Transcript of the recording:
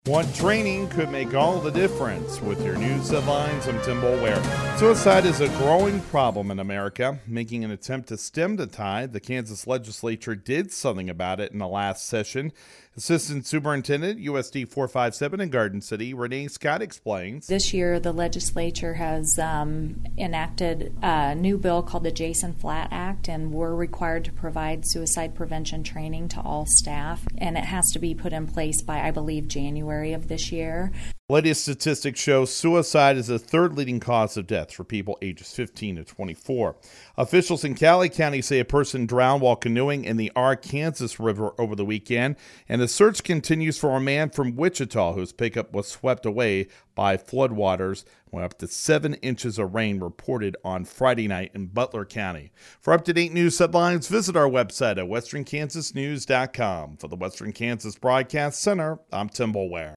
What training could make all the difference? With your news headlines, I'm Tim Boulware. Suicide is a growing problem in America. Making an attempt to stem the tide, the Kansas legislature did something about it in the last session. Assistant Superintendent, USD 457 in Garden City, Renee Scott explains. This year, the legislature has enacted a new bill called the Jason Flatt Act, and we're required to provide suicide prevention training to all staff, and it has to be put in place by, I believe, January of this year. Latest statistics show suicide is the third leading cause of death for people ages 15 to 24. Officials in Cali County say a person drowned while canoeing in the Arkansas River over the weekend, and the search continues for a man from Wichita whose pickup was swept away by floodwaters when up to 7 inches of rain reported on Friday night in Butler County. For up-to-date news headlines, visit our website at westernkansasnews.com. For the Western Kansas Broadcast Center, I'm Tim Boulware.